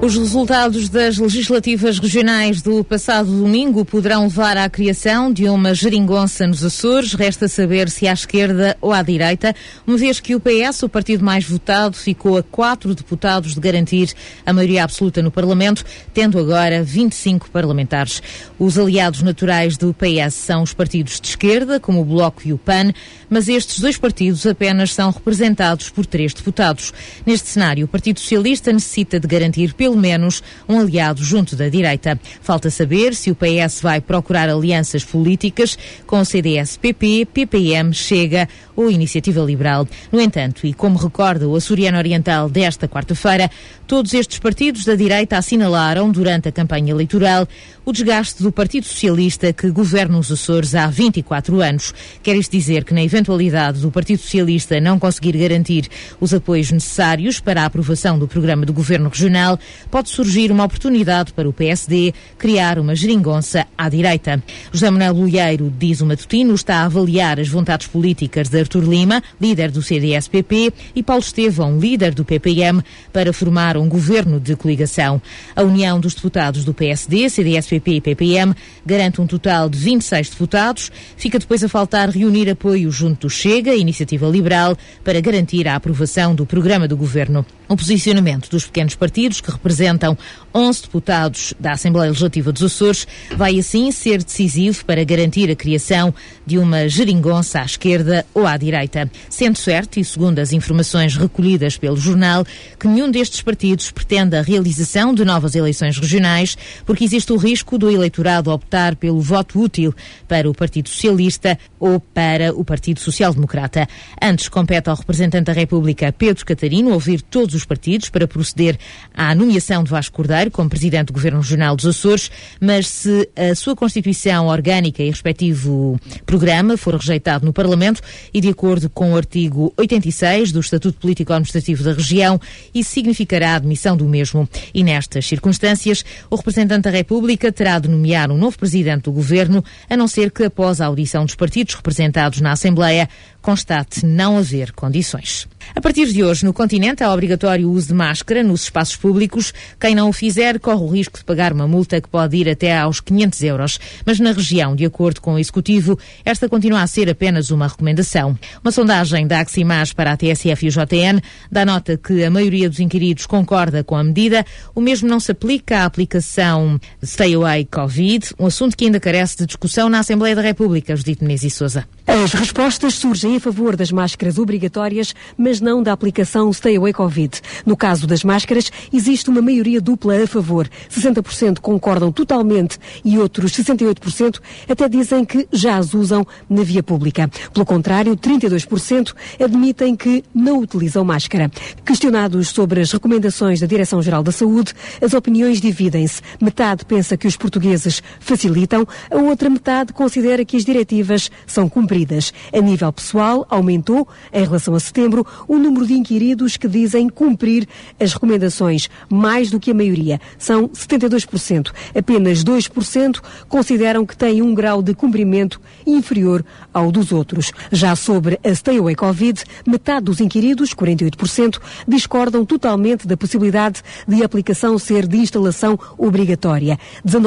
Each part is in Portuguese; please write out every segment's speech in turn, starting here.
Os resultados das legislativas regionais do passado domingo poderão levar à criação de uma geringonça nos Açores. Resta saber se à esquerda ou à direita, uma vez que o PS, o partido mais votado, ficou a 4 deputados de garantir a maioria absoluta no Parlamento, tendo agora 25 parlamentares. Os aliados naturais do PS são os partidos de esquerda, como o Bloco e o PAN, mas estes dois partidos apenas são representados por 3 deputados. Neste cenário, o Partido Socialista necessita de garantir pelo menos um aliado junto da direita. Falta saber se o PS vai procurar alianças políticas com o CDS-PP, PPM, Chega ou Iniciativa Liberal. No entanto, e como recorda o Açoriano Oriental desta quarta-feira, todos estes partidos da direita assinalaram durante a campanha eleitoral o desgaste do Partido Socialista que governa os Açores há 24 anos. Quer isto dizer que na eventualidade do Partido Socialista não conseguir garantir os apoios necessários para a aprovação do programa do Governo Regional, pode surgir uma oportunidade para o PSD criar uma geringonça à direita. José Manuel Bolheiro, diz o matutino, está a avaliar as vontades políticas de Artur Lima, líder do CDS-PP, e Paulo Estevão, líder do PPM, para formar um governo de coligação. A união dos deputados do PSD, CDS-PP e PPM garante um total de 26 deputados. Fica depois a faltar reunir apoio junto do Chega, Iniciativa Liberal, para garantir a aprovação do programa do Governo. O posicionamento dos pequenos partidos, que representam 11 deputados da Assembleia Legislativa dos Açores, vai assim ser decisivo para garantir a criação de uma geringonça à esquerda ou à direita. Sendo certo, e segundo as informações recolhidas pelo jornal, que nenhum destes partidos pretende a realização de novas eleições regionais, porque existe o risco do eleitorado optar pelo voto útil para o Partido Socialista ou para o Partido Social Democrata. Antes, compete ao representante da República, Pedro Catarino, ouvir todos os partidos para proceder à nomeação de Vasco Cordeiro como Presidente do Governo Regional dos Açores, mas se a sua Constituição orgânica e respectivo programa for rejeitado no Parlamento e de acordo com o artigo 86 do Estatuto Político-Administrativo da região, isso significará a admissão do mesmo. E nestas circunstâncias, o representante da República terá de nomear um novo Presidente do Governo, a não ser que após a audição dos partidos representados na Assembleia constate não haver condições. A partir de hoje, no continente, é obrigatório o uso de máscara nos espaços públicos. Quem não o fizer corre o risco de pagar uma multa que pode ir até aos 500 euros. Mas na região, de acordo com o Executivo, esta continua a ser apenas uma recomendação. Uma sondagem da Aximage para a TSF e o JN dá nota que a maioria dos inquiridos concorda com a medida. O mesmo não se aplica à aplicação Stay Away Covid, um assunto que ainda carece de discussão na Assembleia da República. Judite Menezes e Sousa. As respostas surgem a favor das máscaras obrigatórias, mas não da aplicação Stay Away Covid. No caso das máscaras, existe uma maioria dupla a favor. 60% concordam totalmente e outros 68% até dizem que já as usam na via pública. Pelo contrário, 32% admitem que não utilizam máscara. Questionados sobre as recomendações da Direção-Geral da Saúde, as opiniões dividem-se. Metade pensa que os portugueses facilitam, a outra metade considera que as diretivas são cumpridas. A nível pessoal, aumentou, em relação a setembro, o número de inquiridos que dizem cumprir as recomendações, mais do que a maioria. São 72%. Apenas 2% consideram que têm um grau de cumprimento inferior ao dos outros. Já sobre a Stay Away Covid, metade dos inquiridos, 48%, discordam totalmente da possibilidade de a aplicação ser de instalação obrigatória.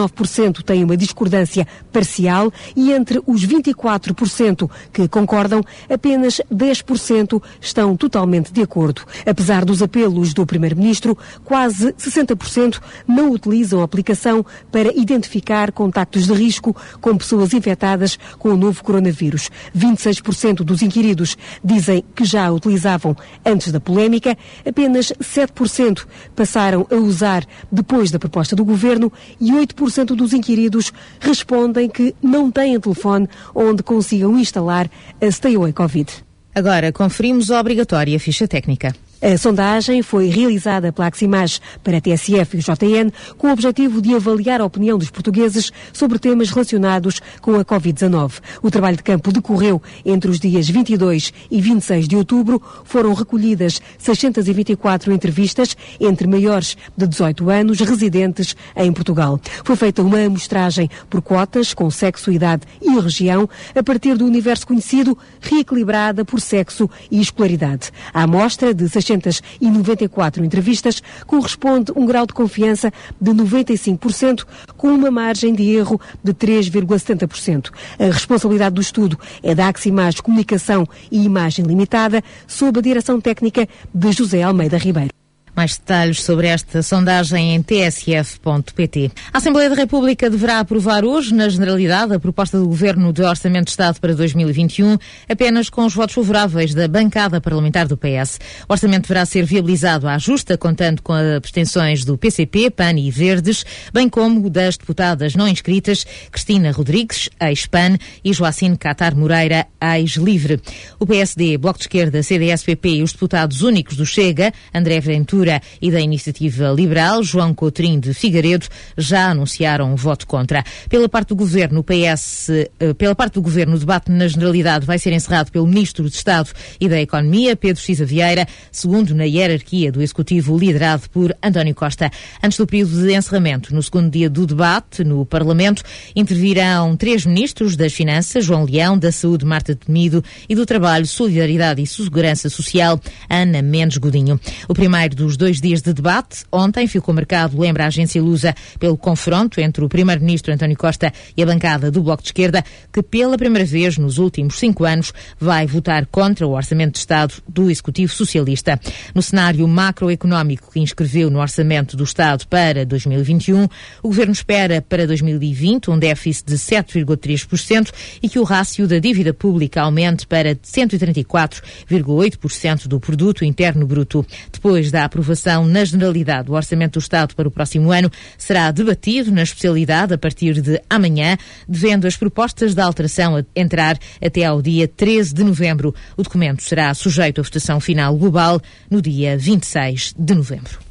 19% têm uma discordância parcial e entre os 24% que concordam, apenas 10% estão totalmente de acordo. Apesar dos apelos do Primeiro-Ministro, quase 60% não utilizam a aplicação para identificar contactos de risco com pessoas infectadas com o novo coronavírus. 26% dos inquiridos dizem que já a utilizavam antes da polémica, apenas 7% passaram a usar depois da proposta do Governo e 8% dos inquiridos respondem que não têm telefone onde consigam instalar a Stay Away Covid. Agora conferimos a obrigatória ficha técnica. A sondagem foi realizada pela Aximage para a TSF e o JN com o objetivo de avaliar a opinião dos portugueses sobre temas relacionados com a Covid-19. O trabalho de campo decorreu entre os dias 22 e 26 de outubro. Foram recolhidas 624 entrevistas entre maiores de 18 anos residentes em Portugal. Foi feita uma amostragem por cotas com sexo, idade e região a partir do universo conhecido, reequilibrada por sexo e escolaridade. A amostra de 624 694 entrevistas, corresponde um grau de confiança de 95%, com uma margem de erro de 3,70%. A responsabilidade do estudo é da Aximage Comunicação e Imagem Limitada, sob a direção técnica de José Almeida Ribeiro. Mais detalhes sobre esta sondagem em tsf.pt. A Assembleia da República deverá aprovar hoje, na generalidade, a proposta do Governo de Orçamento de Estado para 2021, apenas com os votos favoráveis da bancada parlamentar do PS. O orçamento deverá ser viabilizado à justa, contando com as abstenções do PCP, PAN e Verdes, bem como das deputadas não inscritas Cristina Rodrigues, ex-PAN, e Joacine Catar Moreira, ex-LIVRE. O PSD, Bloco de Esquerda, CDS-PP e os deputados únicos do Chega, André Ventura e da Iniciativa Liberal, João Coutrinho de Figueiredo, já anunciaram um voto contra. Pela parte do Governo, o debate na generalidade vai ser encerrado pelo Ministro de Estado e da Economia, Pedro Cisa Vieira, segundo na hierarquia do Executivo liderado por António Costa. Antes do período de encerramento, no segundo dia do debate no Parlamento, intervirão 3 ministros das Finanças, João Leão, da Saúde, Marta Temido, e do Trabalho, Solidariedade e Segurança Social, Ana Mendes Godinho. O primeiro dos 2 dias de debate, ontem, ficou marcado, lembra a agência Lusa, pelo confronto entre o Primeiro-Ministro António Costa e a bancada do Bloco de Esquerda, que pela primeira vez nos últimos 5 anos vai votar contra o Orçamento de Estado do Executivo Socialista. No cenário macroeconómico que inscreveu no Orçamento do Estado para 2021, o Governo espera para 2020 um déficit de 7,3% e que o rácio da dívida pública aumente para 134,8% do Produto Interno Bruto. Depois da aprovação na generalidade, o Orçamento do Estado para o próximo ano será debatido na especialidade a partir de amanhã, devendo as propostas de alteração entrar até ao dia 13 de novembro. O documento será sujeito à votação final global no dia 26 de novembro.